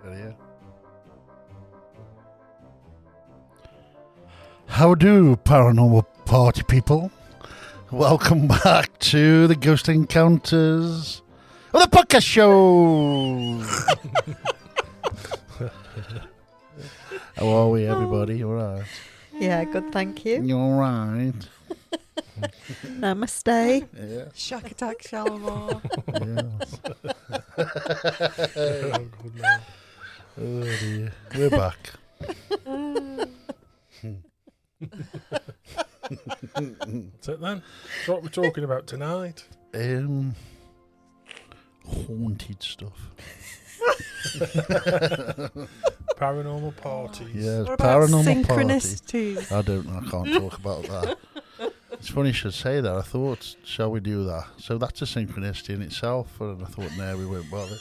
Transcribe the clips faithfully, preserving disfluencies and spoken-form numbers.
Yeah. How do, paranormal party people? Welcome back to the Ghost Encounters of the podcast show. How are we, everybody? All right? Yeah, good, thank you. You all right? Namaste. Yeah. Shock attack, Shalimar. Yeah. Oh, dear. We're back. That's it then. So what we're talking about tonight? Um, haunted stuff. Paranormal parties. Yes, What about paranormal parties. synchronicities? I don't know. I can't talk about that. It's funny you should say that. I thought, shall we do that? So that's a synchronicity in itself. And I thought, no, we won't bother.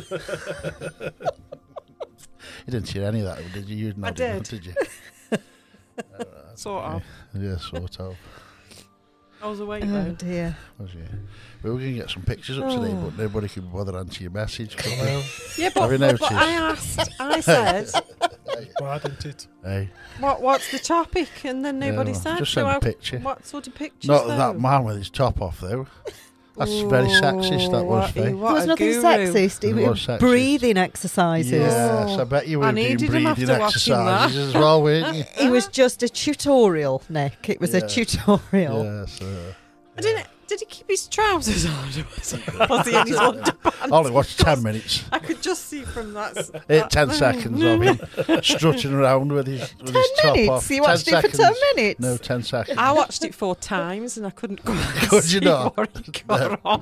You didn't see any of that, did you? You nodded, did. Did you? Uh, Sort of. Yeah, sort of. I was awake Oh though. dear. Was you? We were going to get some pictures up today, but nobody could bother to answer your message. Could they? Yeah, Have but, you but, noticed? but I asked, I said, Why didn't it? Hey, what, what's the topic? And then nobody Yeah, said. just so send a I- picture. What sort of pictures? not though? that man with his top off, though. That's very sexist, that was, What, Faye. what There was a nothing guru. sexist. It It was was sexist. breathing exercises. Yes, I bet you I were doing needed him breathing after watching exercises as well, weren't you? It was just a tutorial, Nick. It was Yeah. a tutorial. Yes. Uh, I didn't. Did he keep his trousers on? Was he in his underpants? I only watched ten minutes. I could just see from that. s- Eh, that ten seconds of him strutting around with his, with Ten his top minutes? off. You watched ten it for seconds. ten minutes? No, ten seconds. I watched it four times and I couldn't go and Could see you not? what he got on.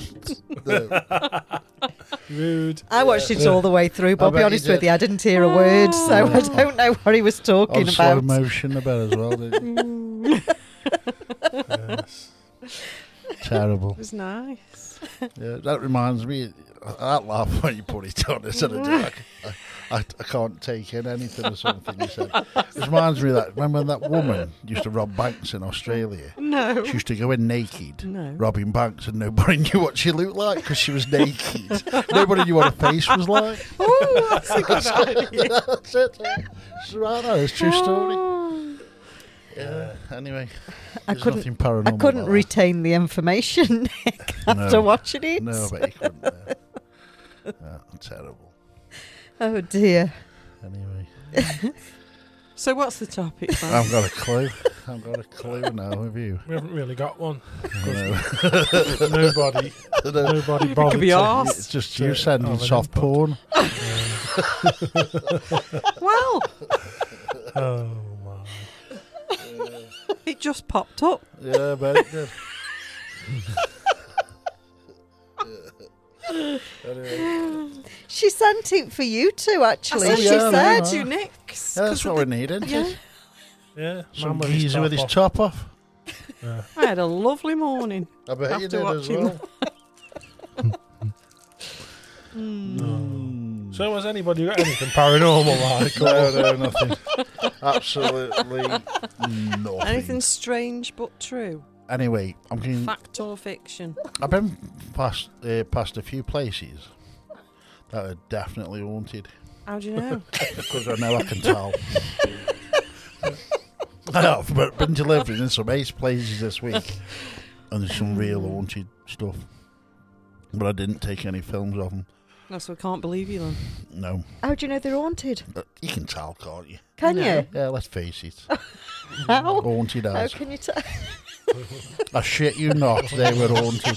No. Rude. I watched it all the way through, but I I'll be bet honest you with did. you, I didn't hear a word, so I don't know what he was talking On slow about. motion about as well. Didn't you? Yes. Terrible. It was nice. Yeah, that reminds me. I laugh when you put it on. Instead of I, I, I can't take in anything or something you said. It reminds me of that. Remember when that woman used to rob banks in Australia? No. She used to go in naked, No. robbing banks, and nobody knew what she looked like because she was naked. Nobody knew what her face was like. Oh, that's a good idea. That's it. It's right there. It's a true story. Yeah. Anyway, I there's couldn't. nothing paranormal. I couldn't about retain the information, Nick, after No. watching it. that. No, but you couldn't. Uh, yeah, terrible. Oh dear. Anyway, So what's the topic, I man? haven't got a clue. I haven't got a clue now. Have you? We haven't really got one. No. Nobody, No. nobody bothered. could be to- arsed. It's just So, you sending have an soft input. porn. Well, Oh my. it just popped up. Yeah, very good. Anyway, She sent it for you two, actually. I Oh, she yeah, said. no, to Nick's. yeah, that's what we need, isn't Yeah. it? Yeah. Some man with his geezer top with his off. top off. Yeah. I had a lovely morning. I bet you After did as watching well. No. So has anybody got anything paranormal like? No, no, nothing. Absolutely nothing. Anything strange but true? Anyway, I'm going. Fact or fiction? I've been past uh, past a few places that are definitely haunted How do you know? because I know I can tell. I have, but been delivering in some ace places this week, and there's some real haunted stuff. But I didn't take any films of them. No, so I can't believe you then. No, How do you know they're haunted? but you can tell, can't you? Can No. you? Yeah, let's face it. How? Haunted How as. can you tell? I shit you not, they were haunted.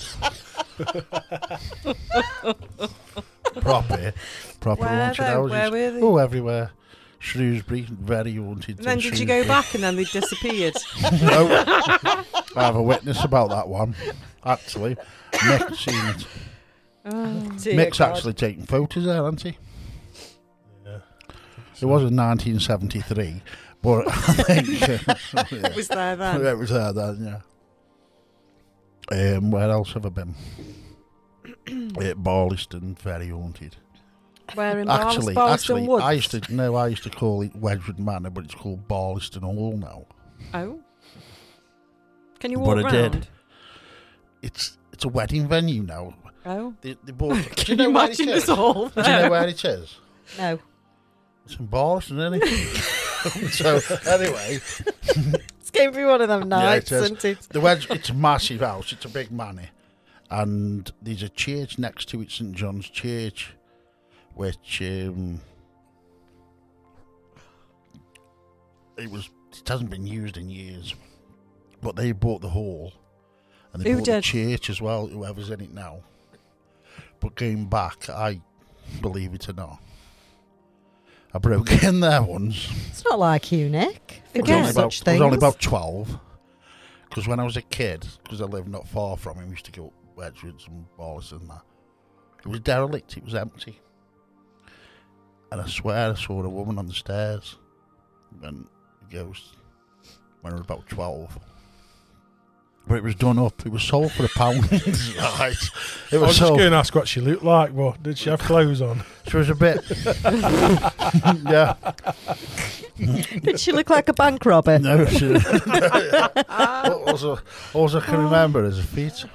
Proper, proper Where haunted though? houses. Where were they? Oh, everywhere. Shrewsbury, very haunted. And then in did you Shrewsbury. go back and then they disappeared? No. I have a witness about that one. Actually, Nick's seen it. Oh, dear Mick's God. actually taken photos there, hasn't he? Yeah. It was in nineteen seventy-three, but I think uh, yeah. It was there then. It was there then, yeah. Um, where else have I been? At Barliston, very haunted. Where in Actually, Barliston actually, Woods? I used to no, I used to call it Wedgwood Manor, but it's called Barliston Hall now. Oh. Can you But walk I round? did. It's it's a wedding venue now. Oh. They, they bought, do you Can know you where it imagine is? us all Do you know there? where it is? No. It's embarrassing, isn't it? So, anyway. It's going to be one of them nights, yeah, it is. isn't it? The Wedge, it's a massive house. It's a big manor. And there's a church next to it, St John's Church, which um, it was. It hasn't been used in years, but they bought the hall and they Who bought did? the church as well. Whoever's in it now, but going back, I believe it or not, I broke in there once. It's not like you, Nick. I was Forget only about, such I was things. only about twelve. Because when I was a kid, because I lived not far from him, we used to go up Wedgwoods and Wallace and that. It was derelict, it was empty. And I swear I saw a woman on the stairs. And a ghost. When I was about twelve. But it was done up. It was sold for a pound. Right. It I was was just sold. going to ask what she looked like, but did she have clothes on? She was a bit. Yeah. Did she look like a bank robber? No, she. also, also, I can remember is her feet.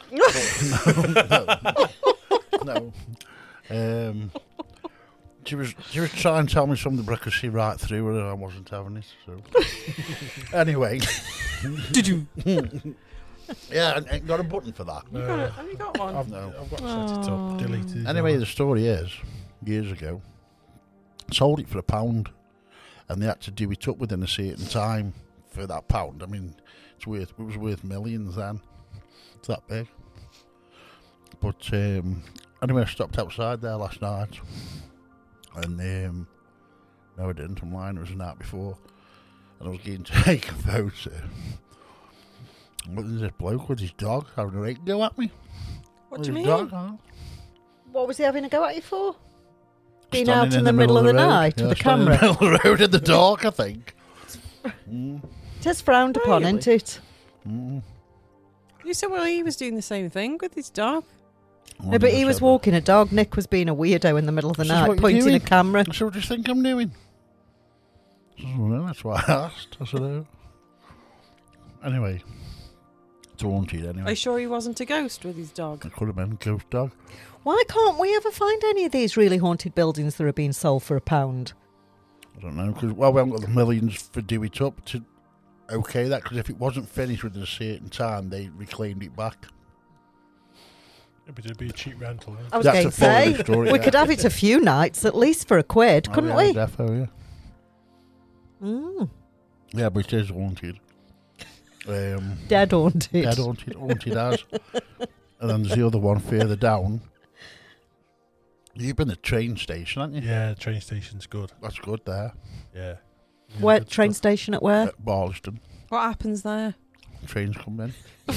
no, no. no. Um, she was she was trying to tell me something, but I could see right through her, and I wasn't having it. So, anyway, Did you? yeah, I ain't got a button for that. You got it. Have you got one? I've, No. I've got to set it up, deleted. Anyway, the story is, years ago, sold it for a pound, and they had to do it up within a certain time for that pound. I mean, it's worth it was worth millions then. It's that big. But um, anyway, I stopped outside there last night, and um, no, I didn't. I'm lying. It was the night before, and I was going to take a photo. But there's this bloke with his dog having a right go at me. What With do you his mean? dog, huh? What was he having a go at you for? Being Standing out in, the, middle of the, road. night Yeah, with the standing camera. in the middle of the road in the dark, I think. Mm, It is frowned upon, Really? isn't it? mm. You said, well, he was doing the same thing with his dog. No, but he was walking a dog. Nick was being a weirdo in the middle of the This is night, what you're pointing doing? a camera. So what do you think I'm doing? I said, well, no, that's why I asked. I said, oh. Anyway, it's haunted Are anyway. you sure he wasn't a ghost with his dog? It could have been a ghost dog. Why can't we ever find any of these really haunted buildings that are being sold for a pound? I don't know, because, well, we haven't got the millions for do it up to okay that, because if it wasn't finished within a certain time, they reclaimed it back. Yeah, but it'd be a cheap rental. I was That's going a to full say, of the story, we yeah. could have it a few nights, at least for a quid, Oh, couldn't yeah, we? Defo, yeah. Mm, Yeah, but it is haunted. Um, dead haunted. Dead haunted, haunted as. And then there's the other one further down. You've been to the train station, haven't you? Yeah, the train station's good. That's good there. Yeah. Yeah, Where good train stuff. station at where? At Barliston. What happens there? Trains come in.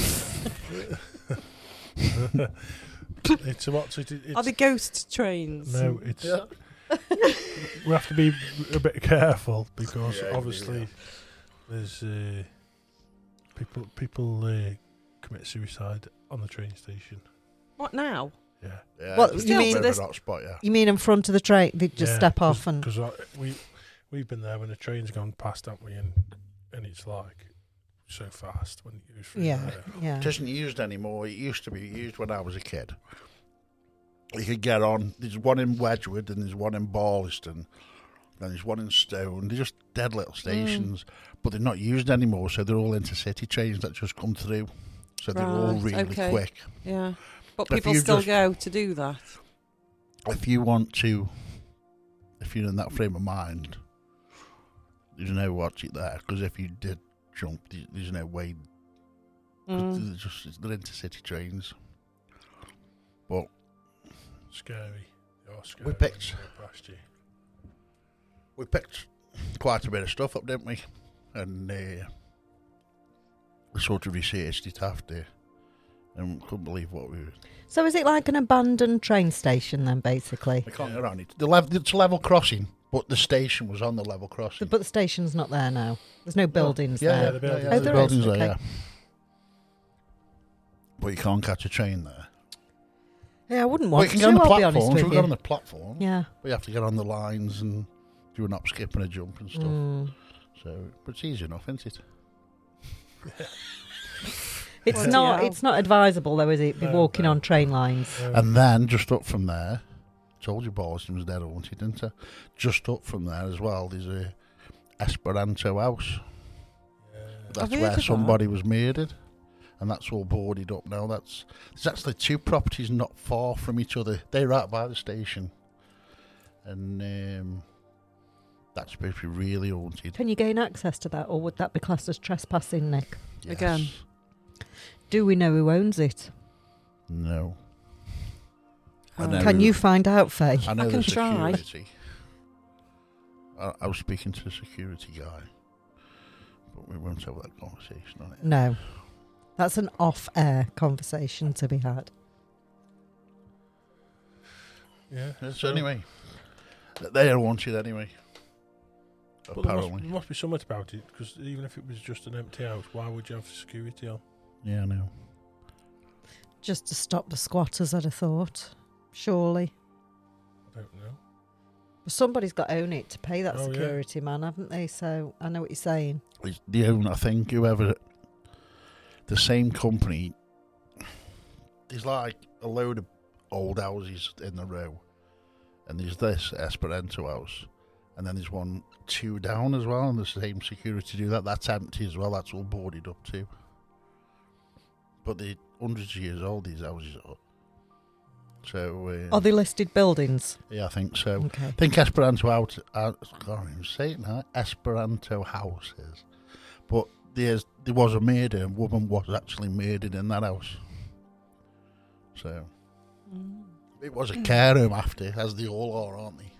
It's a what? It, it's, Are they ghost trains? no, it's. We have to be a bit careful because Yeah, obviously yeah. there's uh, people people uh, commit suicide on the train station. What now? Yeah. Yeah, Well, it's you a mean- bit of an hotspot, yeah. You mean in front of the train? They just Yeah, step cause, off and... because we we've been there when the train's gone past, haven't we? And and it's like so fast when it goes through Yeah, there. yeah. It isn't used anymore. It used to be used when I was a kid. You could get on. There's one in Wedgwood and there's one in Barliston. And there's one in Stone. They're just dead little stations. But they're not used anymore, so they're all intercity trains that just come through. So they're all Right, really okay. quick. Yeah. But If people you still just- go to do that. If you want to, if you're in that frame of mind, there's no watch it there. Because if you did jump, there- there's no way. 'Cause Mm. They're just they're intercity trains. But Scary. You're scary. We picked- when you go past you. we picked quite a bit of stuff up, didn't we? And uh, we sort of researched it after, and couldn't believe what we were. So is it like an abandoned train station then, basically? I can't get around it. The level, it's a level crossing, but the station was on the level crossing. But the station's not there now. There's no buildings yeah, there. Yeah, the buildings. yeah, Oh, the there buildings is, there, okay. yeah. But you can't catch a train there. Yeah, I wouldn't Well, want you can to, get on the I'll be honest platforms. with We'll you. get on the platform. Yeah. But you have to get on the lines and do an up, skip, and a jump and stuff. Mm. So, but it's easy enough, isn't it? It's Bloody not hell. it's not advisable though, is it? Be No, walking no. on train lines. Um, And then just up from there told you Boston was dead haunted, didn't I? Just up from there as well, there's a Esperanto house. Yeah. That's I've heard where of that. somebody was murdered, and that's all boarded up now. That's there's actually two properties not far from each other. They're right by the station, and um, that's supposed to be really haunted. Can you gain access to that, or would that be classed as trespassing, Nick? Yes. Again. Do we know who owns it? No. I Oh. know Can who- you find out, Faye? I know I can the try. security. I, I was speaking to the security guy, but we won't have that conversation on it. No. That's an off-air conversation to be had. Yeah. Yeah, so anyway, th- they are wanted anyway. But there must, Apparently. there must be something about it, because even if it was just an empty house, why would you have security on? Yeah, I know. Just to stop the squatters, I'd have thought. Surely. I don't know. But somebody's got to own it to pay that Oh, yeah. security, man, haven't they? So I know what you're saying. It's the owner, I think, whoever, the same company, there's like a load of old houses in the row, and there's this Esperanto house, and then there's one two down as well, and the same security do that. That's empty as well, that's all boarded up too. But they're hundreds of years old, these houses are. So, um, Are they listed buildings? yeah, I think so. Okay. I think Esperanto House, I can't even say it now, Esperanto houses. But there's, there was a murder, and a woman was actually murdered in that house. So, Mm. it was a care home after, as they all are, aren't they?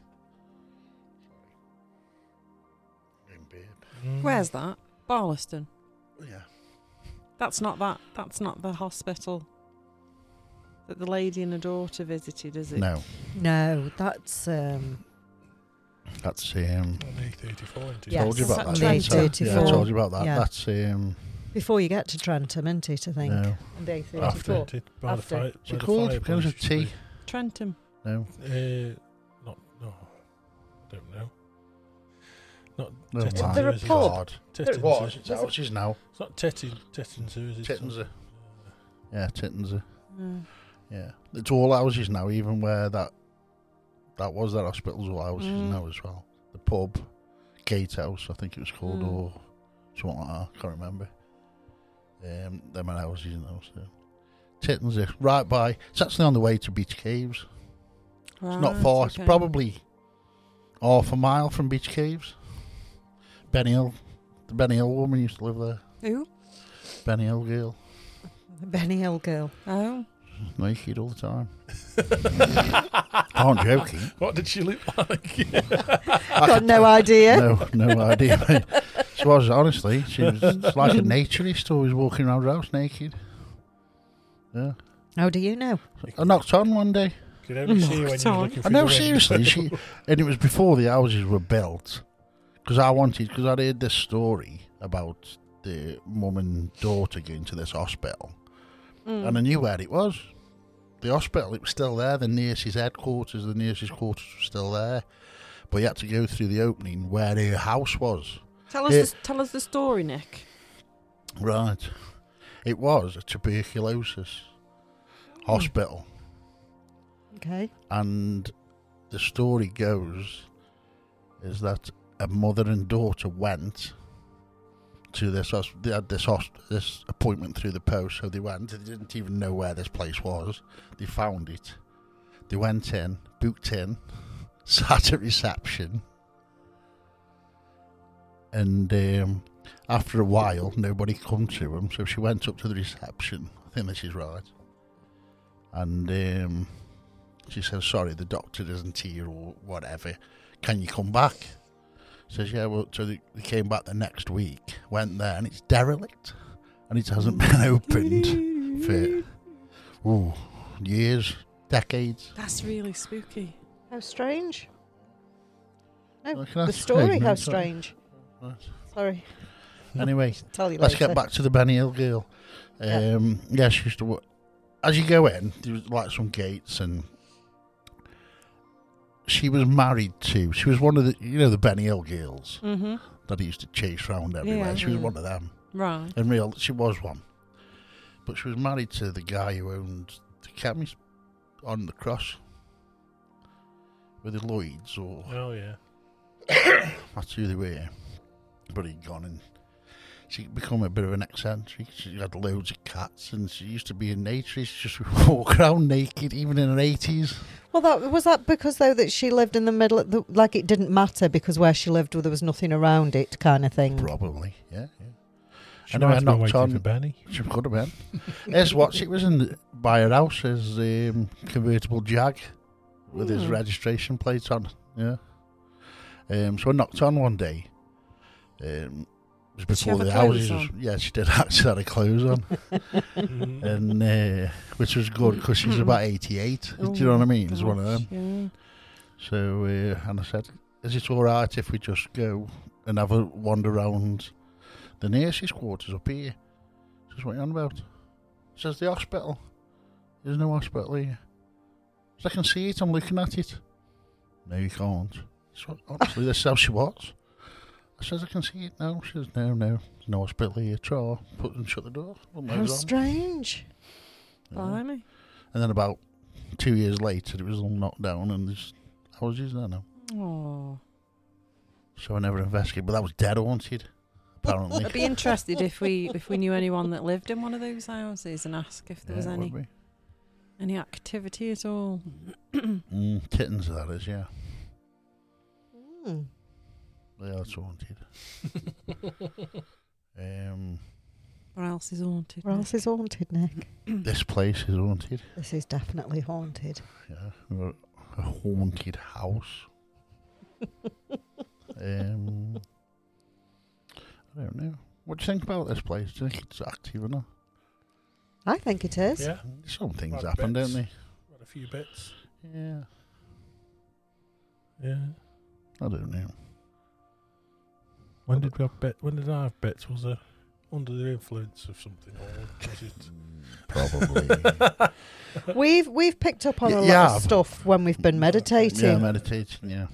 Sorry. Babe. Mm. Where's that? Barlaston. Yeah. That's not that. That's not the hospital that the lady and her daughter visited, is it? No, No, that's... Um, that's, um, On A thirty-four, isn't it? Yes. told you about that. That's didn't I? A Yeah, I told you about that. Yeah. That's, um, before you get to Trentham, isn't it, I think? no. And A After. thirty-four. After, by the After. fire, What's where it the called? fireplace Begins with used to T. be. Trentham. No. Uh, not, no, I don't know. Not No, Tettinger, man. there a is it? pub? God. Tettinger. It was. It's houses now. It's not Tettin, Tettinger, is it? Tittenser. Yeah, Tittenser. Mm. Yeah, it's all houses now, even where that that was that hospital's all houses Mm. now as well. The pub, Gatehouse, I think it was called, Mm. or something like that. I can't remember. Um, them are houses now. So Tittenser, right by. It's actually on the way to Beach Caves. It's not Right, far. It's okay. probably half a mile from Beach Caves. Benny Hill, the Benny Hill woman used to live there. Who? Benny Hill girl, The Benny Hill girl. Oh. naked all the time. I'm joking. What did she look like? Got no idea. No, no idea. Mate. She was, honestly, she was like a naturalist, always walking around the house naked. Yeah. How do you know? I knocked on one day. You could only see her when you were looking I through know, the seriously. window. She, and it was before the houses were built. Because I wanted, because I'd heard this story about the mum and daughter going to this hospital. Mm. And I knew where it was. The hospital, it was still there. The nurse's headquarters, the nurse's quarters were still there. But you had to go through the opening where her house was. Tell us, Yeah. the, tell us the story, Nick. Right. It was a tuberculosis hospital. Okay. And the story goes is that a mother and daughter went to this hos- they had this hos- this appointment through the post, so they went. They didn't even know where this place was. They found it. They went in, booked in, sat at reception, and um, after a while, nobody come to them. So she went up to the reception. I think this is right, and um, she says, "Sorry, the doctor isn't here, or whatever. Can you come back?" Says, "Yeah." Well, so they, they came back the next week. Went there, and it's derelict, and it hasn't been opened for ooh, years, decades. That's really spooky. How strange. No, Well, can I the say, story, no, how sorry. strange. Right. Sorry. Anyway, Tell you let's later. get back to the Benny Hill girl. Yeah. Um, yeah, she used to work. As you go in, there was like some gates, and she was married to. She was one of the, you know, the Benny Hill girls Mm-hmm. that he used to chase around everywhere. Yeah, she was yeah. one of them. Right. In real, she was one. But she was married to the guy who owned the chemist on the cross. Were they Lloyds or Oh yeah. that's who they were? But he'd gone and she'd become a bit of an eccentric. She had loads of cats and she used to be in nature. She just walk around naked, even in her eighties. Well, that was that because though that she lived in the middle of the, like it didn't matter because where she lived there was nothing around it kind of thing. Probably, yeah, yeah. She Anyway, might I have been knocked waiting on- for Benny. She could have been. Here's what it was in the, by her house. His um, convertible Jag with his Hmm. registration plate on. Yeah. Um, so I knocked on one day. Um, it was Did she before have the her clothes houses. on? Yeah, she did actually have her clothes on, Mhm. and uh, which was good because she's about eighty-eight. Do you know what I mean? It's one of them. Yeah. So uh, and I said, "Is it all right if we just go and have a wander around the nurses' quarters up here?" She says, "What are you on about?" She says, "The hospital. There's no hospital here." She says, "I can see it. I'm looking at it." "No, you can't." She says, "Honestly, this is how she was." I says, "I can see it now." She says, "No, no, there's no hospital here. Try, put and shut the door." Wouldn't let How us on. strange. Yeah. Blimey. And then about two years later, it was all knocked down and there's houses there now. Oh. So I never investigated, but that was dead haunted, apparently. I'd be interested if we if we knew anyone that lived in one of those houses and ask if there was Yeah, it any would be. any activity at all. Mm, Tittins, that is, yeah. Hmm. Yeah, it's haunted. um, Where else is haunted? Where else is haunted, Nick? this place is haunted. This is definitely haunted. Yeah, we're a haunted house. um, I don't know. What do you think about this place? Do you think it's active or not? I think it is. Yeah. Some things Quite happen, bits. don't they? Got a few bits. Yeah, Yeah. I don't know. When did we have bits? When did I have bits? Was it under the influence of something, or was it? Probably. We've we've picked up on a Y- lot yeah. of stuff when we've been meditating. Yeah, meditating, yeah.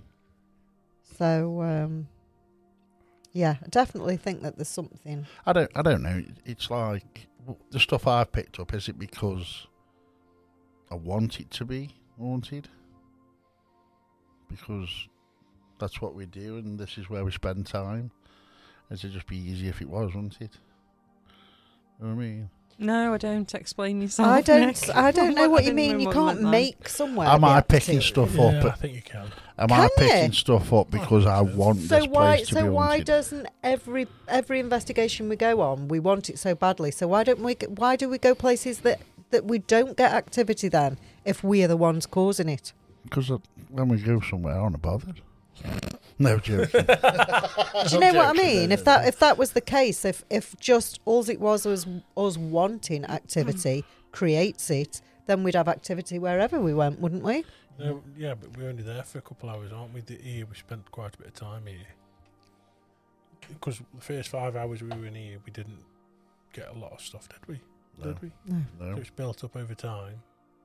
So um, yeah, I definitely think that there's something. I don't. I don't know. It's like w- the stuff I've picked up. Is it because I want it to be haunted? Because that's what we do, and this is where we spend time. It'd just be easy if it was, wouldn't it? You know what I mean? No, I don't. Explain yourself. I don't. Nick. I don't know what you didn't mean. know You what can't meant then. make somewhere. Am be I picking active. stuff Yeah, up? I think you can. Am Can I you? picking stuff up because I want So this why? place to So be why haunted? doesn't every every investigation we go on, we want it so badly? So why don't we? g- Why do we go places that that we don't get activity then? If we are the ones causing it. Because when we go somewhere, I'm not bothered. No joking. Do you know what I mean? If that if that was the case, if if just all it was was us wanting activity creates it, then we'd have activity wherever we went, wouldn't we? No, yeah, but we're only there for a couple of hours, aren't we? The, here we spent quite a bit of time here. Because the first five hours we were in here, we didn't get a lot of stuff, did we? No, Did we? No. no. So it's built up over time.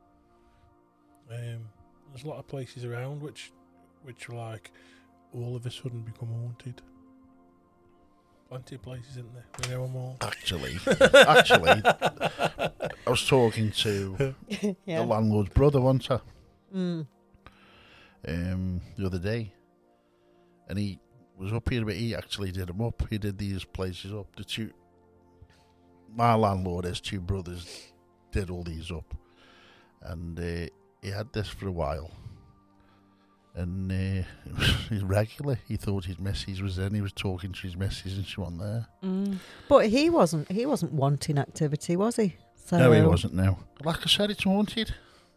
Um, there's a lot of places around which, which are like, all of a sudden become haunted. Plenty of places, isn't there? We know them all. Actually, actually, I was talking to Yeah. the landlord's brother once uh, Mm. um, the other day, and he was up here, but he actually did them up. He did these places up. The two, my landlord, his two brothers, did all these up, and uh, he had this for a while. And uh, it was he's regular. He thought his missus was in. He was talking to his missus, and she wasn't there. Mm. But he wasn't. He wasn't wanting activity, was he? So, No, he wasn't. No, like I said, it's haunted.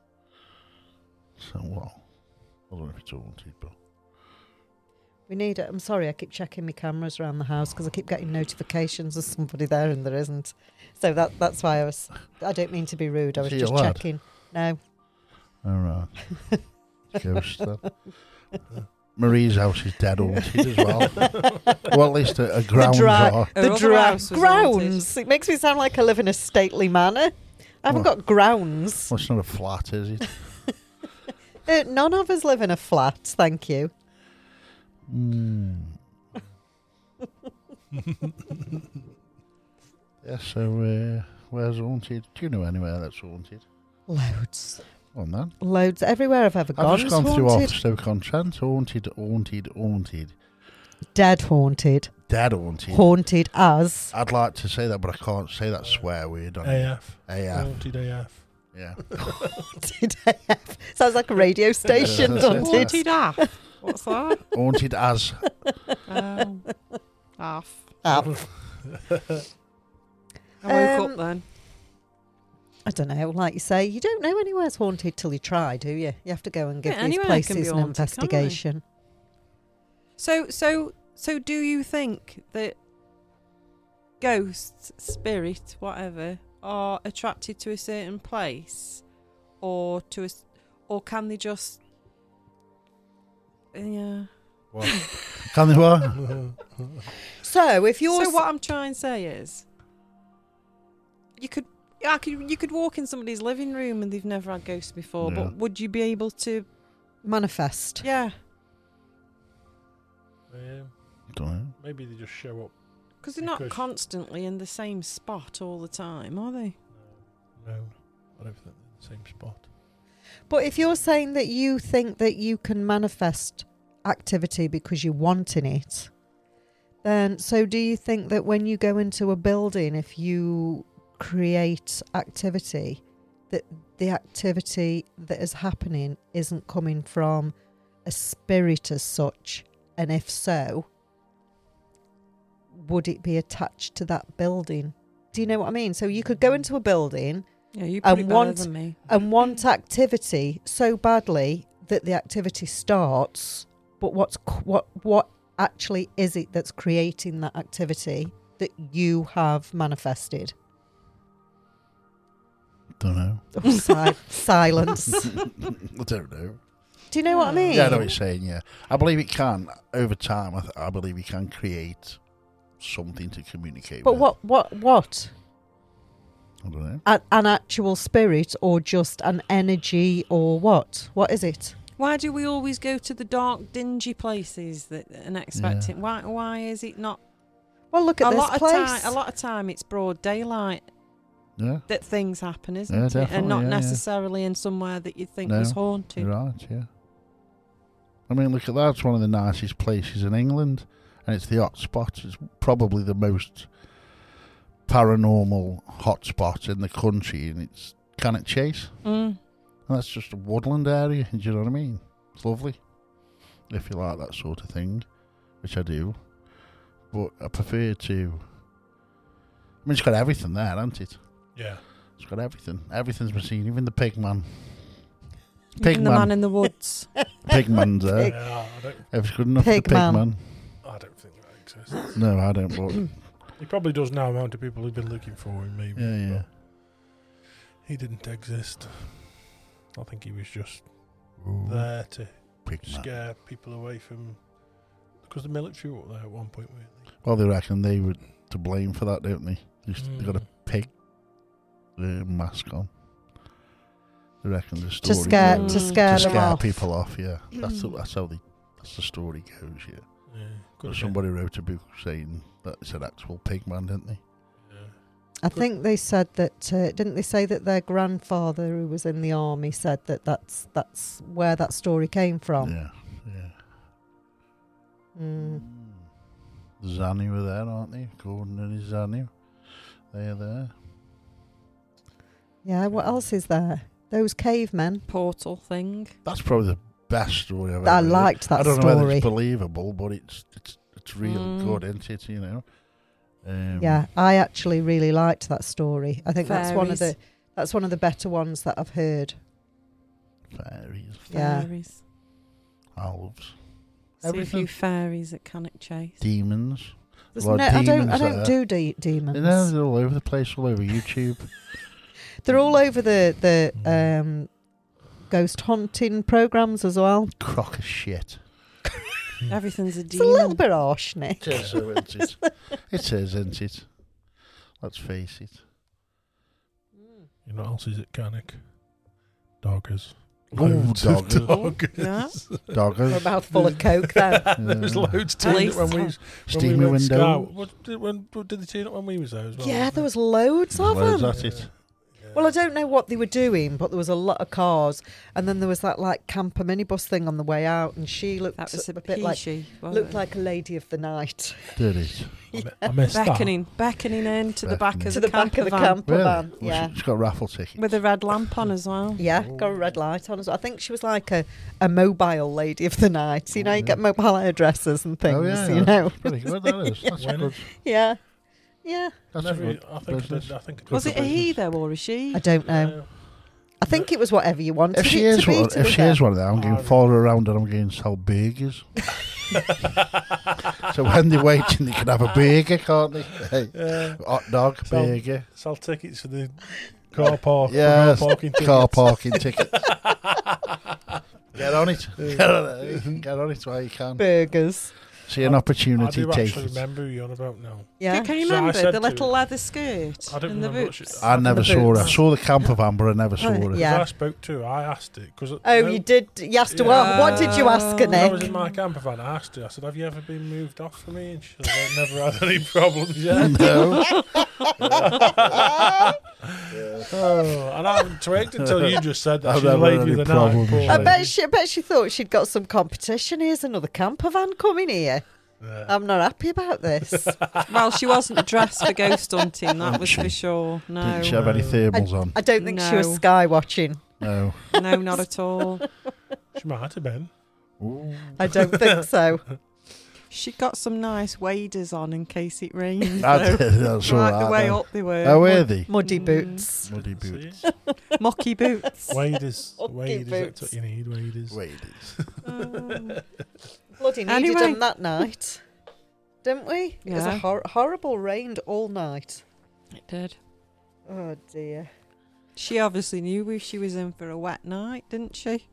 So well, I don't know if it's haunted, but We need it. I'm sorry, I keep checking my cameras around the house because I keep getting notifications of somebody there and there isn't. So that that's why I was. I don't mean to be rude. I was Is he just a lad? checking. No. all right. Ghost then. Marie's house is dead haunted as well. Well, at least a, a grounds dry- are. Her The other dra- house was grounds. It makes me sound like I live in a stately manor. I haven't Well- got grounds. Well, it's not a flat, is it? Uh, none of us live in a flat, thank you. Mm. Yeah, so uh, where's haunted? Do you know anywhere that's haunted? Loads. On then. Loads everywhere I've ever gone. I've just gone is through haunted. off Stoke-on-Trent. Haunted, haunted, haunted. Dead haunted. Dead haunted. Haunted as. I'd like to say that, but I can't say that swear word on A it. F. A F. Haunted A F. Yeah. Haunted A F. Sounds like a radio station, Yeah. doesn't it? Haunted half. What's that? Haunted as. Um, half. Half. I woke Um, up then. I don't know. Like you say, you don't know anywhere's haunted till you try, do you? You have to go and give Yeah, these anywhere can be places an haunted, can't they? investigation. So, so, so, do you think that ghosts, spirit, whatever, are attracted to a certain place, or to a, s- or can they just, yeah? What? Can they what? So if you're So what I'm trying to say is, you could, I could, you could walk in somebody's living room and they've never had ghosts before, Yeah. but would you be able to? manifest, Yeah, Um, Don't know. maybe they just show up. because they're not Because- constantly in the same spot all the time, are they? No, I don't think they're in the same spot. but if you're saying that you think that you can manifest activity because you're wanting it, then so do you think that when you go into a building, if you create activity, that the activity that is happening isn't coming from a spirit as such? And if so, would it be attached to that building? Do you know what I mean? So you could go into a building Yeah, you And put it better want- than me. and want activity so badly that the activity starts, but what's c- what what actually is it that's creating that activity that you have manifested? Don't know. Oh, si- silence. I don't know. Do you know what I mean? Yeah, I know what you're saying, yeah. I believe it can, over time, I, th- I believe it can create something to communicate But with. what what what? I don't know. A, an actual spirit or just an energy or what? What is it? Why do we always go to the dark, dingy places that and expect Yeah. it? Why? Why is it not? Well, look at a this lot place. of time, a lot of time, it's broad daylight Yeah, that things happen, isn't Yeah, it? definitely, And not yeah, yeah. necessarily in somewhere that you think No, was haunted. you're right, yeah. I mean, look at that. It's one of the nicest places in England, and it's the hot spot. It's probably the most paranormal hotspot in the country, and it's Cannock Chase. Mm. And that's just a woodland area, do you know what I mean? It's lovely, if you like that sort of thing, which I do. But I prefer to... I mean, it's got everything there, hasn't it? Yeah. It's got everything. Everything's been seen, even the pig man. Even the Pigman. man in the woods. Pig man's there. Pig- Yeah, I don't. If it's good enough for the Pig pig man. man. I don't think that exists. No, I don't, but... He probably does now. Amount of people who've been looking for him, maybe. Yeah, yeah. but He didn't exist. I think he was just there to Pig man. scare people away from. Because the military were up there at one point, weren't they? Well, they reckon they were to blame for that, don't they? They, used to- they got a Mm. pig uh, mask on. They reckon the to story scare Mm. to goes- scare to them scare off. people off. Yeah, that's the, that's how the that's the story goes. Yeah, Yeah. but Could somebody wrote a book saying that it's an actual pig man, didn't they? Yeah. I think they said that. Uh, didn't they say that their grandfather, who was in the army, said that that's that's where that story came from? Yeah, yeah. Mm. The Zanny were there, aren't they? Gordon and his Zanny. They're there. Yeah. What else is there? Those cavemen. Portal thing. That's probably the best story I've ever I heard. liked that I don't know whether story. it's believable, but it's it's it's real Mm. good, isn't it? You know. Um, Yeah, I actually really liked that story. I think that's one of the Fairies. that's one of the better ones that I've heard. Fairies, Yeah. Fairies. elves, See a Everything. few fairies at Cannock Chase. demons. There's Well, no, I don't. I demons don't there. do de- demons. You know, they're all over the place, all over YouTube. They're all over the the um, ghost hunting programs as well. Crock of shit. Everything's a It's a little demon. bit harsh, Nick. It is, though, isn't it? It is, isn't it? Let's face it. You know what else is at Cannock? Doggers. Oh, Loads of doggers. doggers. Yeah. We're Doggers. a mouthful of coke then. There's Yeah. loads turning up when we, when we Steamy went window. scout. What, did, when, what, did they turn up when we was there as well? Yeah, wasn't there was loads of Loads them. at it. Yeah. Well, I don't know what they were doing, but there was a lot of cars, and then there was that like camper minibus thing on the way out, and she looked That was a, a bit like she looked like a lady of the night Did it? I, mi- I missed beckoning, beckoning in to the back Beckoning. of to the the back camper of the van camper Really? van. Well, Yeah, she, she's got a raffle ticket. with a red lamp on as well. yeah, got a red light on as well. I think she was like a, a mobile lady of the night. You know, you get mobile hairdressers and things. Oh, yeah, you yeah. know, Pretty good, that is. That's When- good. yeah, yeah. That's Never, a good I think I business. did. I think I did Was for it a he business. though or a she? I don't know. Uh, I think it was whatever you wanted If she it is to be. one, to if be she fair. is one of them, I'm going to Oh, follow her around and I'm going to sell burgers. So when they're waiting, they can have a burger, can't they? Hey, Yeah. hot dog, Sell- burger, Sell tickets for the car park. Yes, car parking tickets. car parking tickets. Get on it. Get on it. Get on it while you can. burgers. See an I opportunity, do take actually it. remember who you're on about now. Yeah, Can you So I remember said the to little her- leather skirt I don't and the remember what she- boots? I never The saw her. I boots. saw the camper van, but I never saw Oh, her. yeah. Because I spoke to her, I asked it. Cause Oh, no, you did. You asked her Yeah. what? What did you ask her, Oh. When I was Nick? in my camper van, I asked her, I said, have you ever been moved off for me? And she said, I've never had any problems yet. No. Oh, and I haven't twigged until you just said that I've she's a never lady had of any the night. problems poor yet. I lady. bet she. I bet she thought she'd got some competition. Here's another camper van coming here. Yeah. I'm not happy about this. Well, she wasn't dressed for ghost hunting, that was for sure. No, Didn't she have any thermals on? I don't think she was No. sky watching. No. no, not at all. She might have been. Ooh. I don't think so. She got some nice waders on in case it rained. I though. did, that's all right right. the way then. up they were. Oh, were they? Muddy Mm. boots. Muddy boots. See? Mucky boots. Waders. Okay, Waders, that's boots. what you need, waders. Waders. Um, Bloody needed Anyway. them that night, didn't we? It was a Yeah. hor- horrible rained all night. it did. Oh dear. She obviously knew if she was in for a wet night, didn't she?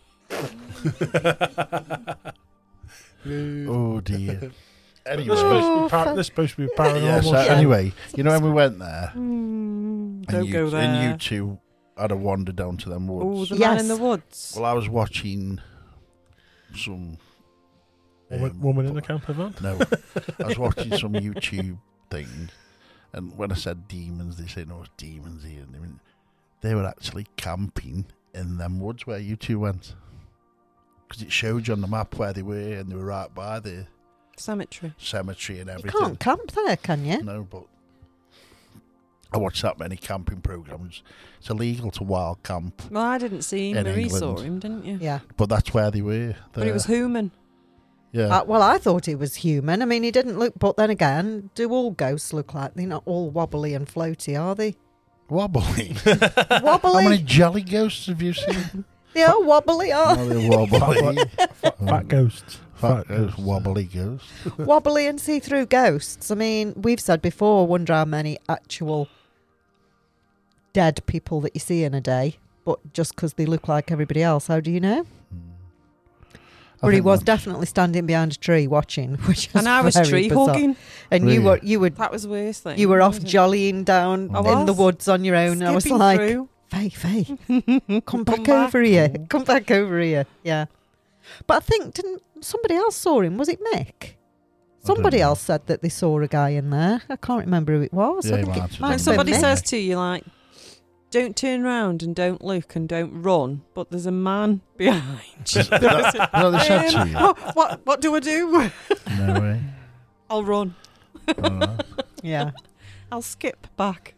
Oh, dear. They're Anyway. supposed, to Oh, be par- fa- they're supposed to be paranormal. Yeah, so Yeah. anyway, you know when we went there, Mm, and don't you, go there. and you two had a wander down to them Oh, woods. the man Yes. in the woods. Well, I was watching some. Woman, um, woman in the camper van. No, I was watching some YouTube thing, and when I said demons, they said no, it's demons here. And they, went, they were actually camping in them woods where you two went, because it showed you on the map where they were, and they were right by the Cemetery. cemetery and You everything. can't camp there, can you? No, but I watched that many camping programs. It's illegal to wild camp, Well, I didn't see him. In Marie saw England. him, didn't you? Yeah. but that's where they were. But it was Human. yeah. Uh, well, I thought he was human. I mean, he didn't look. But then again, do all ghosts look like they're not all wobbly and floaty, are they? wobbly. How Wobbly. many jelly ghosts have you seen? They are wobbly, are Oh, they're wobbly. Fat, fat ghosts. Fat ghost, wobbly ghost. wobbly and see-through ghosts. I mean, we've said before. Wonder how many actual dead people that you see in a day. But just because they look like everybody else, how do you know? I But he think was that's- definitely standing behind a tree watching, which is And I was very tree bizarre. hugging. And you Really? were you were That was the worst thing. you were off wasn't it? jollying down I in the was. woods on your own. And I was Skipping like, through. Faye, Faye, come back back. over here. Come back over here. Yeah. But I think, didn't somebody else saw him? Was it Mick? Somebody know. else said that they saw a guy in there. I can't remember who it was. Yeah, I he think might it have might done. When have somebody been Mick. says to you, like, don't turn round and don't look and don't run, but there's a man behind you. No, they said to Um, you. what, what, what do I do? No way. I'll run. Oh, Yeah. I'll skip back.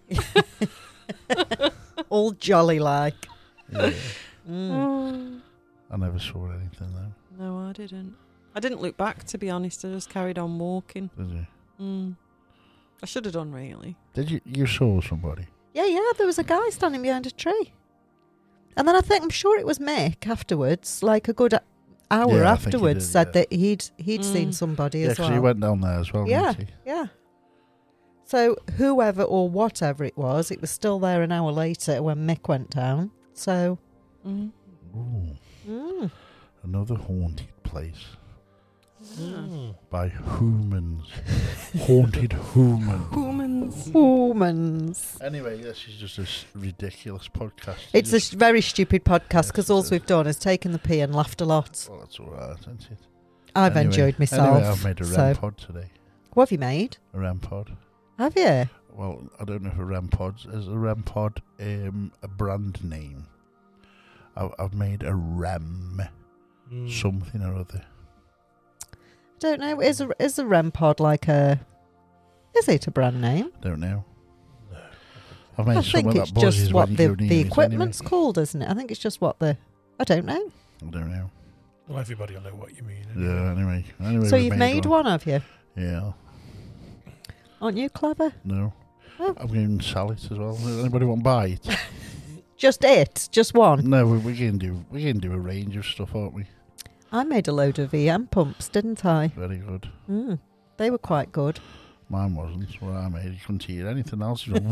All jolly like. yeah. Mm. Oh, I never saw anything though. no, I didn't. I didn't look back, to be honest. I just carried on walking. Did you? Mm. I should have done, really. Did you? You saw somebody? Yeah, yeah, there was a guy standing behind a tree. And then I think, I'm sure it was Mick afterwards, like a good hour Yeah, I think he afterwards, did, said yeah. that he'd he'd Mm. seen somebody Yeah, as because well. he went down there as well. Yeah. Didn't he? Yeah. So whoever or whatever it was, it was still there an hour later when Mick went down. So, Mm. Ooh, mm, another haunted place Yeah. Mm. by humans. Haunted human. Humans. humans. Anyway, this is just a s- ridiculous podcast. It's a Just- sh- very stupid podcast because Yes, all it is. we've done is taken the pee and laughed a lot. Well, that's all right, isn't it? I've Anyway- enjoyed myself. Anyway, I've made a so. REM pod today. What have you made? A REM pod. Have you? well, I don't know if a REM pod is a REM pod um, a brand name. I've, I've made a REM Mm. something or other. Don't know. Is a is a REM pod like a? Is it a brand name? Don't know. No. I've made I something think it's that buzzes just when what you the go near the it equipment's called, isn't it? I think it's just what the. I don't know. Anyway. I don't know. Well, everybody will know what you mean. Yeah. Anyway. Anyway. So we you've made one, have you? Yeah. Aren't you clever? No. Oh. I'm going to sell it as well. Anybody want to buy it? Just it, just one. No, we, we can do we can do a range of stuff, aren't we? I made a load of V M pumps, didn't I? Very good. Mm, they were quite good. Mine wasn't. What I made, you couldn't hear anything else. That's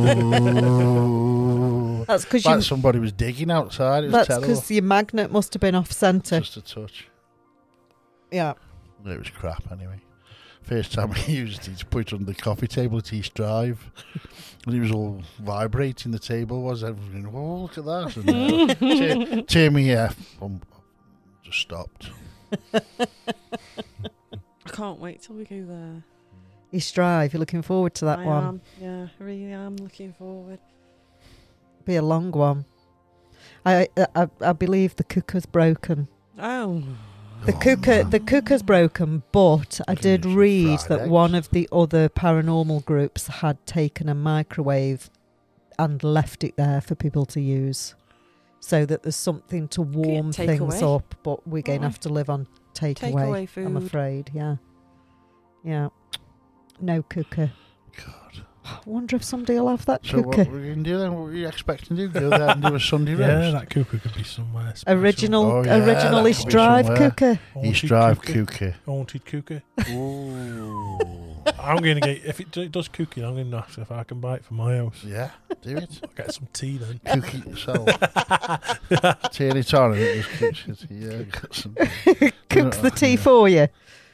because Like you. somebody was digging outside. It was That's terrible. because your magnet must have been off centre. Just a touch. Yeah. It was crap anyway. First time I used it, to put it on the coffee table at East Drive. And it was all vibrating, the table was. Everyone going, oh, look at that. And, uh, turn, turn me off. Um, just stopped. I can't wait till we go there. East Drive. You're looking forward to that I one. am. Yeah, I really am looking forward. Be a long one. I I, I believe the cooker's broken. Oh. The Oh, cooker, man. the cooker's broken, but I Could did use some read fried that eggs. one of the other paranormal groups had taken a microwave and left it there for people to use, so that there's something to warm take things away. up. But we're going to Oh. have to live on takeaway. Takeaway I'm food. afraid. Yeah, yeah. No cooker. God. I wonder if somebody will have that So what cooker. were you going to do then? What were you expecting to do? Go there and do a Sunday Yeah, roast? that cooker could be somewhere special. Original, Oh, yeah, original that East could be Drive somewhere. cooker. Haunted East Drive cooker. cooker. Haunted cooker. Ooh. I'm going to get, if it do- does cooking, I'm going to ask if I can buy it for my house. Yeah, do it. I'll get some tea then. Cook it yourself. Turn it on and it just cooks it. Yeah, got some. Cooks the tea Yeah. for you.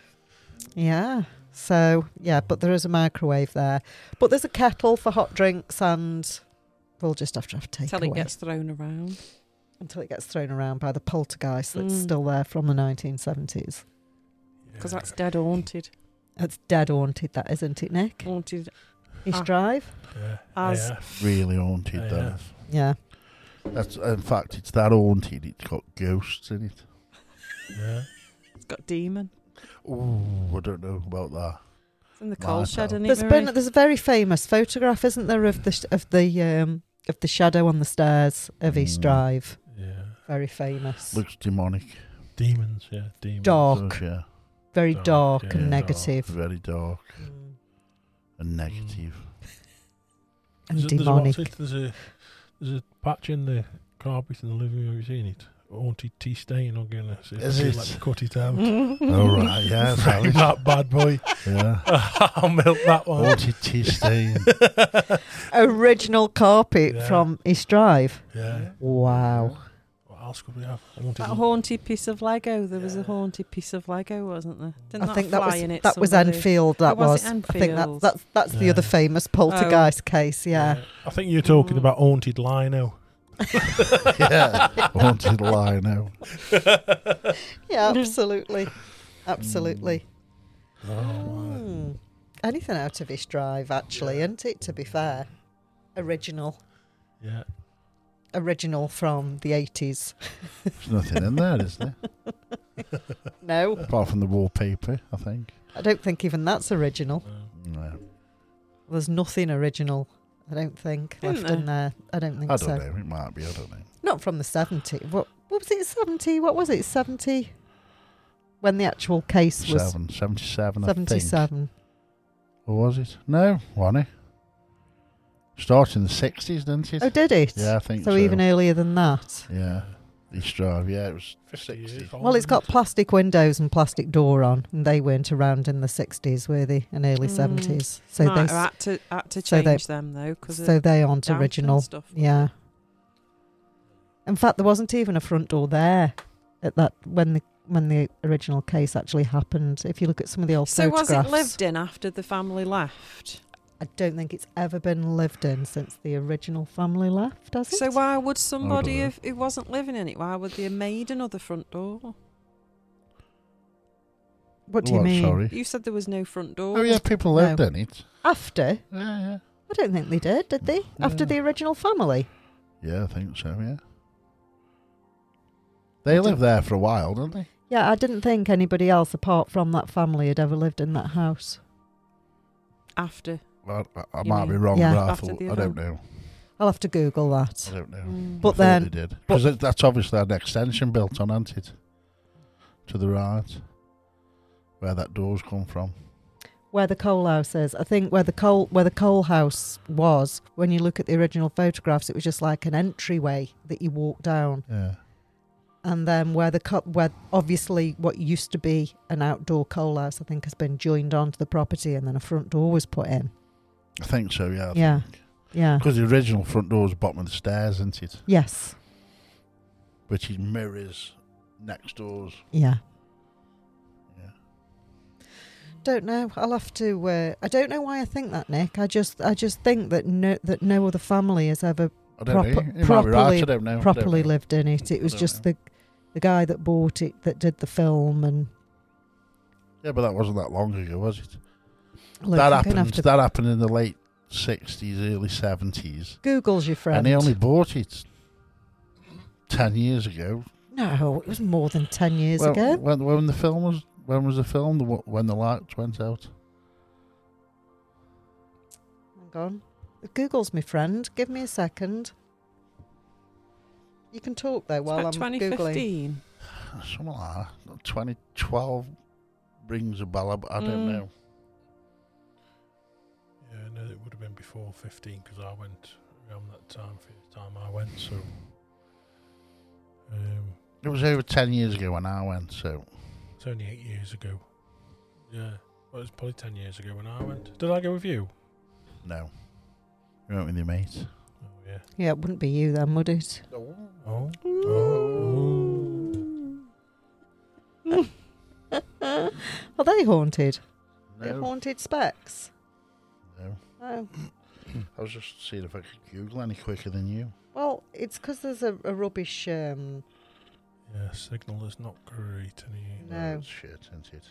Yeah. So, yeah, but there is a microwave there. But there's a kettle for hot drinks, and we'll just have to have takeaway Till it gets thrown around. until it gets thrown around by the poltergeist that's Mm. still there from the nineteen seventies. Because Yeah. that's dead haunted. It's dead haunted, that isn't it, Nick? Haunted East Ah. Drive? Yeah. as- Yeah. Really haunted, Yeah. that is. Yeah. That's, in fact, it's that haunted, it's got ghosts in it. Yeah. It's got demon. Ooh, I don't know about that. It's in the Right, coal shed, though. isn't it? There's Marie? been there's a very famous photograph, isn't there, of the sh- of the um of the shadow on the stairs of East Mm. Drive. Yeah. Very famous. Looks demonic. Demons, yeah. Demons. Dark. Does, yeah. Very Dark, dark, yeah, and dark. negative. Very dark Mm. and negative. And There's a- there's a- demonic. what's it? There's a, there's a patch in the carpet in the living room. Have you seen it? Haunted tea stain. I'm going to see if Is I can it? let me cut it out. Oh, right, yeah. Frame That that bad boy. yeah. I'll milk that one. Haunted tea stain. Original carpet Yeah. from East Drive. Yeah. Wow. What else could we have? Haunted. That haunted piece of Lego. There was a haunted piece of Lego, wasn't there? Didn't I think that fly was in it? that was somebody? Enfield. That Oh, was was. it I think that, Enfield? that's that's the Yeah. other famous poltergeist case. Yeah. I think you're talking Mm. about haunted lino. Yeah. Haunted lino. Yeah. Absolutely. Absolutely. Oh, my. Mm. Anything out of East Drive, actually, isn't it? To be fair, original, Yeah. original from the eighties. There's nothing in there, is there? No, Apart from the wallpaper, I think. I don't think even that's original. No. No. There's nothing original. I don't think Isn't left in there. I don't think I so. don't know. It might be. I don't know. Not from the seventies. What, what was it? seventy? What was it? seventy? When the actual case was Seven, seventy-seven, I think. seventy-seven. Or was it? No, wasn't it? Started in the sixties, didn't it? Oh, did it? Yeah, I think so. So even earlier than that. Yeah. East Drive, yeah, it was fifty years sixty. old, Well, it's got isn't it? plastic windows and plastic door on, and they weren't around in the sixties, were they? And early Mm. seventies. So Might they, have had to, had to so change they- them though, because so they aren't damp original. and stuff. Yeah. In fact, there wasn't even a front door there at that when the when the original case actually happened. If you look at some of the old So was photographs, it lived in after the family left? I don't think it's ever been lived in since the original family left. Has it? So why would somebody know. if who wasn't living in it? Why would they have made another front door? What do you What, mean? Sorry. You said there was no front door. Oh, yeah, people lived No. in it. After? Yeah, yeah. don't think they did, did they? After Yeah. the original family? Yeah, I think so, yeah. They lived there for a while, didn't they? Yeah, I didn't think anybody else apart from that family had ever lived in that house. After. I, I, I You might be mean wrong, Yeah. but I, after thought, the I don't event? know. I'll have to Google that. I don't know. Mm. I But thought then- they did. Because that's obviously an extension built on, hasn't it? To the right. Where that door's come from. Where the coal house is. I think where the coal where the coal house was, when you look at the original photographs, it was just like an entryway that you walk down. Yeah. And then where the co- where obviously what used to be an outdoor coal house, I think, has been joined onto the property, and then a front door was put in. I think so, yeah. I Yeah. think. Yeah. Because the original front door was bottom of the stairs, isn't it? Yes. Which is mirrors next doors. Yeah. Yeah. Don't know. I'll have to. Uh, I don't know why I think that, Nick. I just, I just think that no, that no other family has ever I don't Proper- know. You might be right. properly- I don't know. I don't properly know. lived in it. It was don't just know. the, the guy that bought it that did the film, and Yeah, but that wasn't that long ago, was it? look, that I'm gonna happened. have to- That happened in the late sixties, early seventies, Google's your friend. and he only bought it ten years ago. No, it was more than ten years Well, ago. When when the film was when was the film? The, when the lights went out. Hang on. Google's my friend. Give me a second. You can talk though It's while I'm about twenty googling. fifteen. Something like that. Twenty twelve rings a bell, but I don't Mm. know. Yeah, I know it would have been before fifteen because I went around that time, first time I went, so. Um, It was over ten years ago when I went. So it's only eight years ago. Yeah, well, it was probably ten years ago when I went. Did I go with you? no, you went with your mate. Oh, yeah. Yeah, it wouldn't be you then, would it? Oh. Oh. Are they haunted? They're No, haunted specs. no. Oh. I was just seeing if I could Google any quicker than you. Well, it's because there's a, a rubbish. Um, Yeah, signal is not great any. No. it's shit, isn't it?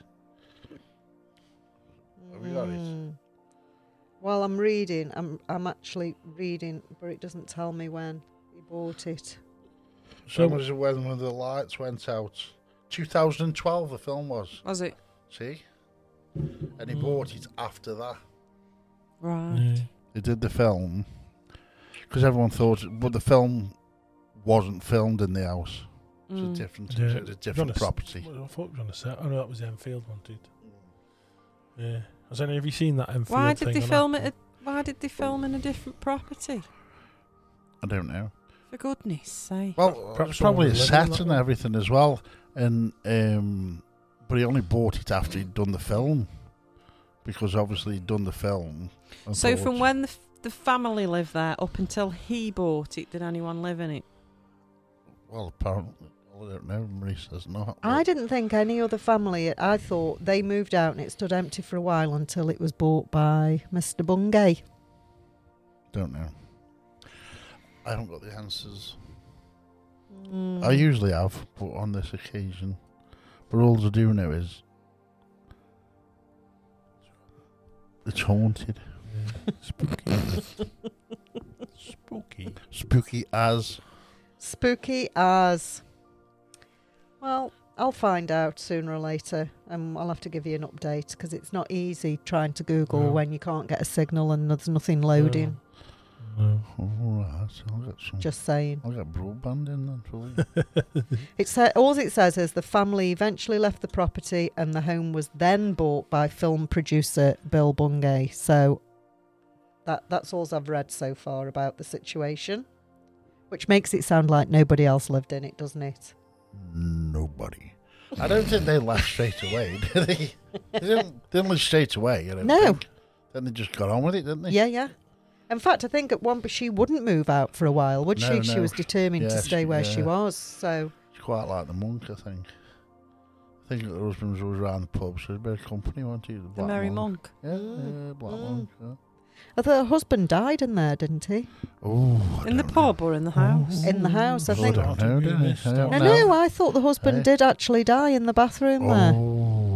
Have you got it? mm. Well, I'm reading. I'm I'm actually reading, but it doesn't tell me when he bought it. So when was it when, when the lights went out? twenty twelve. The film was. Was it? See, and he Mm. bought it after that. Right. Yeah. They did the film because everyone thought, but the film wasn't filmed in the house. It's Mm. a different, Yeah. it's a different Honest- property. Well, I thought it was on a set. Oh no, that was the Enfield one, dude. Yeah. I don't know. Have you seen that Enfield Why did thing they on film Apple? it? At, why did they film in a different property? I don't know. For goodness sake. Well, Perhaps it's probably a someone was living in set that and one. everything as well, and um, but he only bought it after he'd done the film, because obviously he'd done the film. and So thought- from when the f- the family lived there up until he bought it, did anyone live in it? well, apparently, I don't know. Marie says not. I but didn't think any other family. I thought they moved out and it stood empty for a while until it was bought by Mister Bungay. don't know. I haven't got the answers. Mm. I usually have, but on this occasion, but all I do know is it's haunted, Yeah. Spooky. Spooky. spooky as. Spooky as. Well, I'll find out sooner or later, and I'll have to give you an update because it's not easy trying to Google No. when you can't get a signal and there's nothing loading. No. All right, I'll get some. Just saying. I'll get broadband in then for you. It sa- all it says is the family eventually left the property and the home was then bought by film producer Bill Bungay. So that that's all I've read so far about the situation, which makes it sound like nobody else lived in it, doesn't it? Nobody. I don't think they left straight away, did they? They didn't, they didn't leave straight away. I don't No. think. Then they just got on with it, didn't they? Yeah, yeah. In fact, I think at one, but she wouldn't move out for a while, would No, she? She no. was determined to Yeah, stay she- where she yeah. was. So It's quite like the monk, I think. I think her husband was always around the pub, so a bit of company, wasn't he? The, The Black Merry Monk. Yeah, Mm, yeah, Black mm. Monk. Yeah. I thought her husband died in there, didn't he? Oh, I In the don't pub or in the house? In the house, I know. think. I don't know, didn't he? I don't No, know. no, I thought the husband Eh? did actually die in the bathroom there. Oh,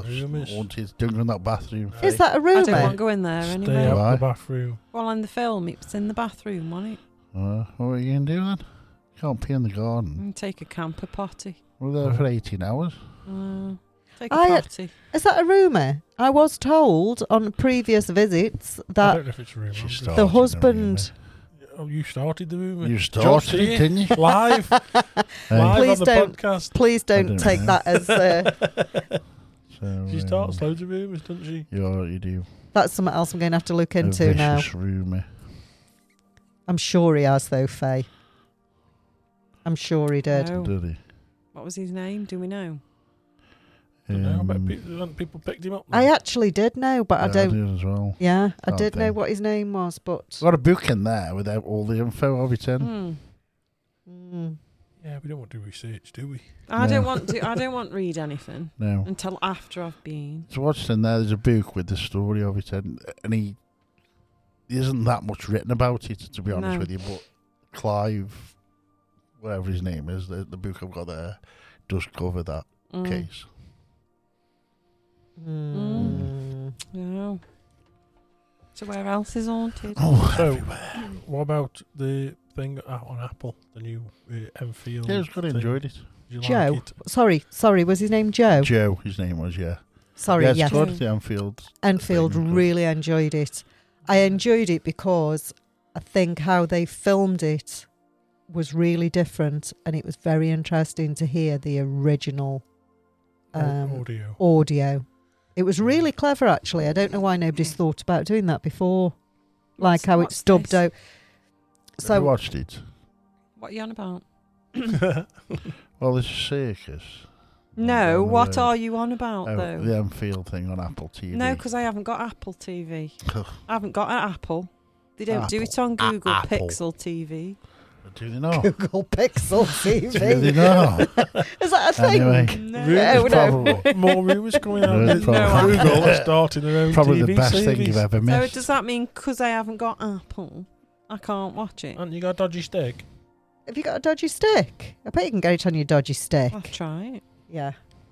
That's rumours. haunted. Don't go in that bathroom. Hey. Is that a I don't want rumour? to go in there Stay anyway. out Why? the bathroom. Well, in the film, it was in the bathroom, wasn't it? Uh, what are you going to do then? You can't pee in the garden. And take a camper potty. We're there for eighteen hours. Uh, take a I- potty. Is that a rumour? I was told on previous visits I that don't know if it's a rumour. She I'm just- started the husband. Oh, you started the rumour. You Josh started here, it, didn't you? Live, Hey, live Please on the don't. podcast. Please don't don't take know. that as uh, so, She um, starts loads of rumours, doesn't she? You are, you do. that's something else I'm going to have to look A into now. vicious rumour. I'm sure he has though, Faye. I'm sure he did. No. Did he? What was his name? Do we know? Don't know. I bet Um, people, haven't people picked him up. I then? actually did know, but I yeah, don't. did as well. Yeah, I Can't did know think. what his name was, but Got a book in there with all the info of it in. Hmm. Mm. Yeah, we don't want to do research, do we? I No. don't want to. I don't want to read anything No. until after I've been. So what's in there? There's a book with the story of it in, and he there isn't that much written about it, to be honest No. with you. But Clive, whatever his name is, the, the book I've got there does cover that Mm. case. Mm. No. So where else is haunted? Oh, So, everywhere. what about the thing out on Apple, the new uh, Enfield? Yeah, it was good. I thing? enjoyed it. Did you Joe. like it? Sorry, sorry. Was his name Joe? Joe, his name was, yeah. Sorry, yeah, it's yes. good. The Anfield. Enfield thing was good. really enjoyed it. I enjoyed it because I think how they filmed it was really different, and it was very interesting to hear the original Au- um, audio. audio. It was really clever, actually. I don't know why nobody's thought about doing that before, like What's- how what's it's dubbed this? out. So, So I watched it. What are you on about? Well, it's a circus. No, On the what road. are you on about Oh, though? the Anfield thing on Apple T V. No, because I haven't got Apple T V. I haven't got an Apple. They don't do it Apple. on A- Google Apple. Pixel T V. Do they know? Google Pixel T Do they V. know? Is that a thing? Anyway. No, Yeah, Rumours, no. probably. More rumours coming out. No, Google probably. are starting their own Probably T V the best series. thing you've ever So missed. does that mean because I haven't got Apple, I can't watch it? And you got a dodgy stick. Have you got a dodgy stick? I bet you can get it on your dodgy stick. I'll try it. Yeah.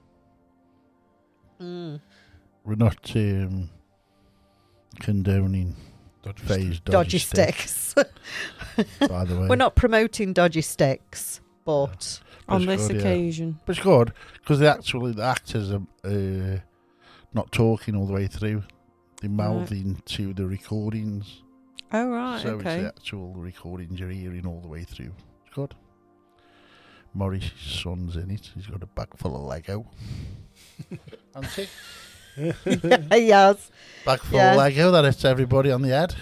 Mm. We're not um, condoning Dodgy Faye's dodgy, Dodgy stick, sticks. by the way. We're not promoting dodgy sticks, but But On it's this good, yeah. occasion. But it's good because the actually the actors are uh, not talking all the way through. They're mouthing to the recordings. Oh right, so it's okay. the actual recordings you're hearing all the way through. It's good. Morris's son's in it. He's got a bag full of Lego. Hasn't he? yes, Bag full Yeah. of Lego that hits everybody on the head.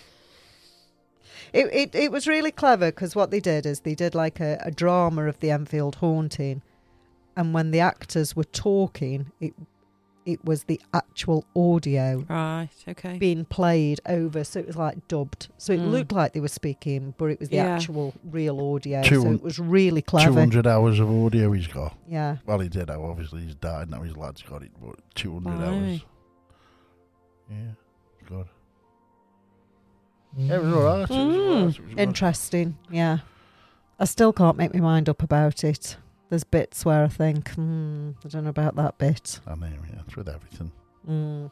it, it it was really clever because what they did is they did like a, a drama of the Enfield haunting, and when the actors were talking, it it was the actual audio Right, okay. being played over, so it was like dubbed. So it Mm. looked like they were speaking, but it was the Yeah. actual real audio. Two- so it was really Two clever. hundred hours of audio he's got. Yeah. Well, he did. Have, obviously, he's died now. His lad's got it, but two hundred hours. Blimey. Yeah, good. Yeah, it was all right. It was all right. It was good. Interesting, yeah. I still can't make my mind up about it. There's bits where I think, hmm, I don't know about that bit. I know, yeah, it's with everything. Mm.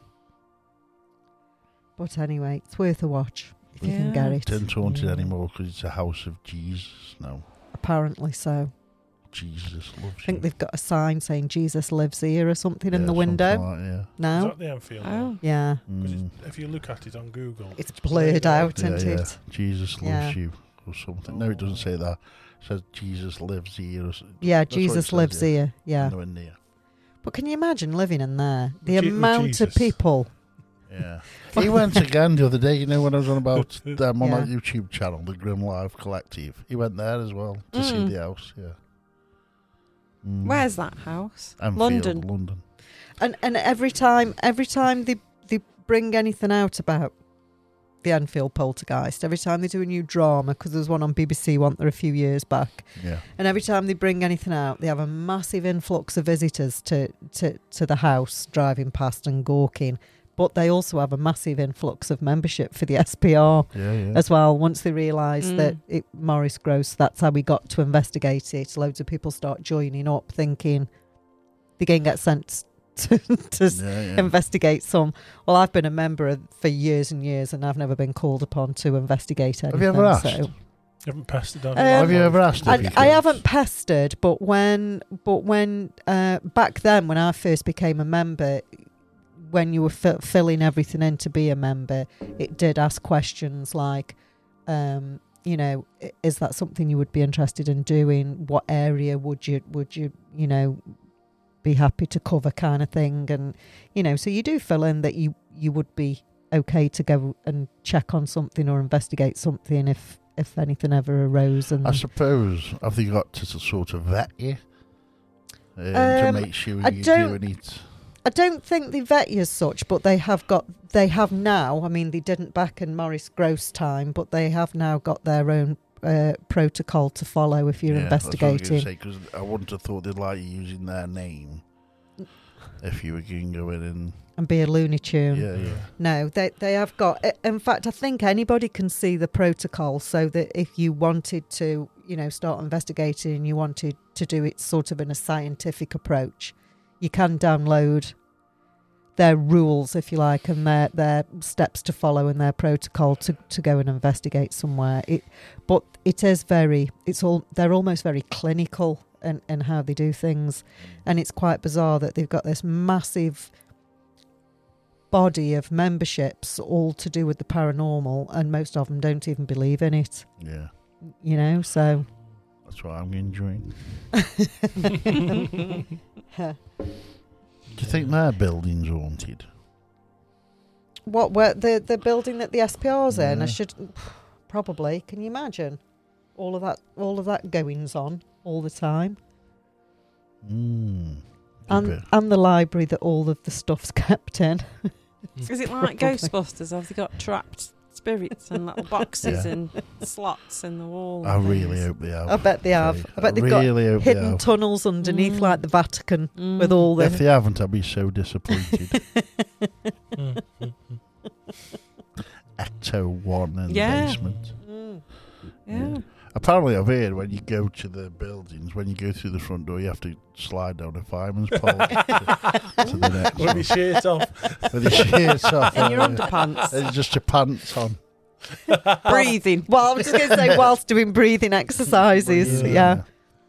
But anyway, it's worth a watch if you can Yeah. get it. It isn't haunted Yeah. anymore because it's a house of Jesus now. Apparently so. Jesus loves I think you. they've got a sign saying Jesus lives here or something in Yeah, the something window like that, Is now. that the Enfield? Oh. Yeah, Because yeah. Mm. if you look at it on Google, it's blurred out, Yeah, isn't yeah. it? Jesus loves Yeah. you or something. No, it doesn't say that. It says Jesus lives here or something. Yeah, That's what it Jesus says, lives yeah. here. Yeah. Nowhere near. But can you imagine living in there? The With Je- with amount of Jesus. people. Yeah. He went again the other day, you know, when I was on about them on Yeah. that YouTube channel, the Grim Live Collective. He went there as well to see Mm. the house, yeah. Mm. Where's that house? Anfield, London. London. And and every time every time they they bring anything out about the Enfield poltergeist, every time they do a new drama, because there was one on B B C one there a few years back, Yeah. and every time they bring anything out, they have a massive influx of visitors to, to, to the house driving past and gawking. But they also have a massive influx of membership for the S P R Yeah, yeah. as well. Once they realise Mm. that it, Maurice Gross, that's how we got to investigate it, loads of people start joining up thinking they can get sent to, to s- Yeah, yeah. investigate some. Well, I've been a member of, for years and years, and I've never been called upon to investigate anything. Have you ever asked? So. You haven't passed it down. Um, Have you ever asked? I, if you I could? haven't pestered, but when, but when uh, back then, when I first became a member, when you were fi- filling everything in to be a member, it did ask questions like, um, you know, i- is that something you would be interested in doing? What area would you, would you, you know, be happy to cover, kind of thing? And you know, so you do fill in that you you would be okay to go and check on something or investigate something if if anything ever arose. And I suppose, have they got to s- sort of vet you um, Um, to make sure I you're don't- doing it? I don't think they vet you as such, but they have got, they have now, I mean, they didn't back in Maurice Gross time, but they have now got their own uh, protocol to follow if you're Yeah, investigating. Because I wouldn't have thought they'd like you using their name if you were going to go in and... And be a Looney Tune. Yeah, yeah. No, they they have got, in fact, I think anybody can see the protocol, so that if you wanted to, you know, start investigating and you wanted to do it sort of in a scientific approach, you can download their rules, if you like, and their, their steps to follow and their protocol to, to go and investigate somewhere. It, but it is very, it's all, they're almost very clinical in, in how they do things. And it's quite bizarre that they've got this massive body of memberships all to do with the paranormal, and most of them don't even believe in it, Yeah, you know, so... that's what I'm enjoying. Do you think their building's haunted? What, where the the building that the S P R's in? I Yeah. should probably. Can you imagine all of that? All of that goings on all the time, Mm. and and the library that all of the stuff's kept in. Is it like Probably. Ghostbusters? Have they got trapped spirits and little boxes Yeah. and slots in the wall? I and really things? hope they have. I bet they have. Dave. I bet they've got really hope they Hidden have. tunnels underneath, Mm. like the Vatican, Mm. with all If the. they haven't, I'll be so disappointed. Mm, mm, mm. Ecto one in Yeah. the basement. Mm. Yeah. Apparently, I've heard when you go to the buildings, when you go through the front door, you have to slide down a fireman's pole to, to the next With one. your shirt off. With your shirts off. In your uh, underpants. It's just your pants on. Breathing. Well, I was just going to say, whilst doing breathing exercises, yeah.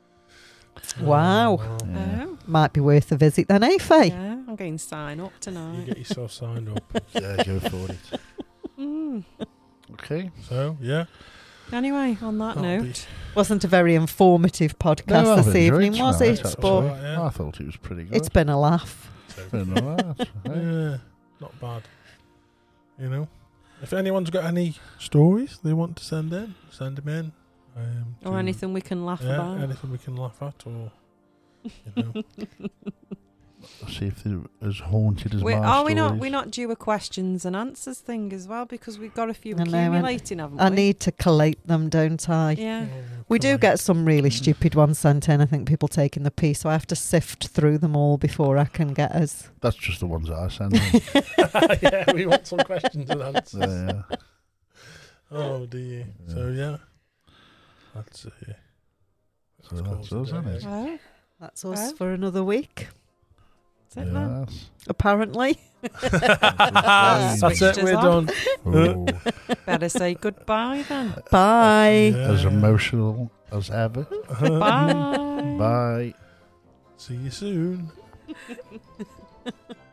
Wow. Yeah. Oh, Might be worth a visit then, eh, Faye? yeah. I'm going to sign up You tonight. get yourself signed up. Yeah, go for it. Mm. Okay. So, yeah. Anyway, on that That'll be- note, Wasn't a very informative podcast No, I've this enjoyed evening, was tonight, it? actually. But Right, yeah. I thought it was pretty good. it's been a laugh. been alright. Yeah, not bad. You know, if anyone's got any stories they want to send in, send them in. Um, or to- anything we can laugh yeah, about. anything we can laugh at, or you know, See if they're as haunted as We're, my are we not? stories. We're not due a questions and answers thing as well, because we've got a few I know, I- accumulating, haven't I we? need to collate them, don't I? Yeah. We do collate. get some really stupid ones sent in. I think people taking the piece, so I have to sift through them all before I can get us. That's just the ones that I send in. yeah, we want some questions and answers. Yeah, yeah. Oh dear. So yeah, that's uh, So that's us, isn't it? Oh, That's us Oh. for another week, that's it then. Yes. apparently. That's Switched it. us We're on. done. Oh, Better say goodbye then. Bye. Yeah. as emotional as ever. Bye. Bye. See you soon.